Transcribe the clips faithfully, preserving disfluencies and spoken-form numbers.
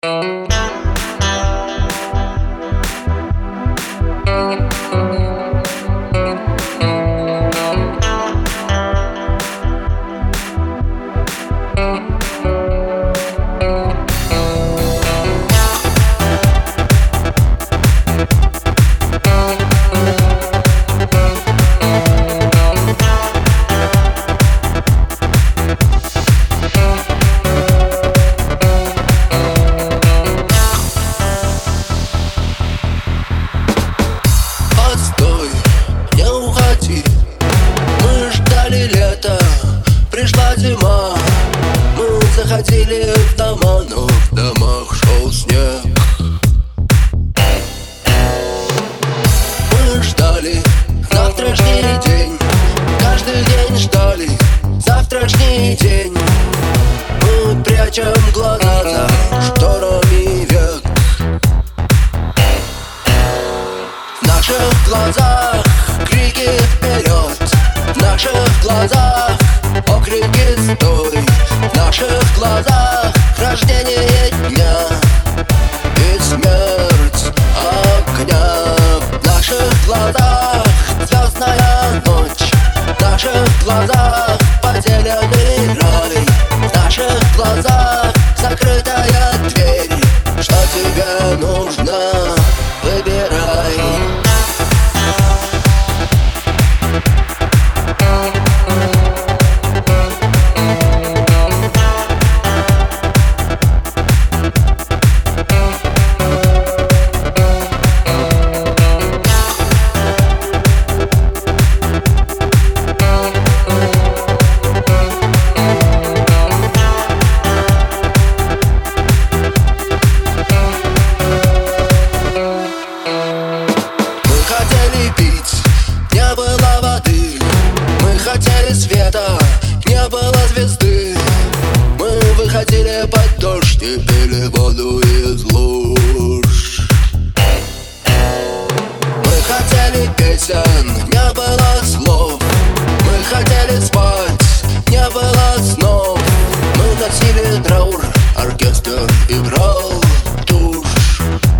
Пришла зима, мы заходили в дома, но в домах шел снег. Мы ждали завтрашний день, каждый день ждали завтрашний день. Мы прячем глаза за шторами век. В наших глазах крики вперед, в наших глазах окрики стой, в наших глазах рождение дня и смерть огня. В наших глазах звездная ночь, в наших глазах потерянный рай, в наших глазах закрытая дверь. Что тебе нужно, выбирай. Не было воды, мы хотели света, не было звезды. Мы выходили под дождь и пили воду из луж. Мы хотели песен, не было слов. Мы хотели спать, не было снов. Мы носили траур, оркестр играл тушь.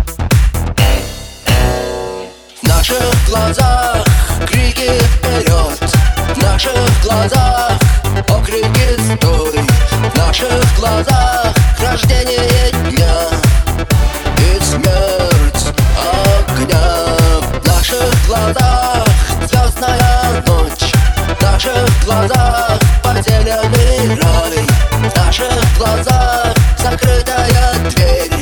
В наших глазах крики вперед, в наших глазах окрики стой, в наших глазах рождение дня и смерть огня. В наших глазах звездная ночь, в наших глазах потерянный рай, в наших глазах закрытая дверь.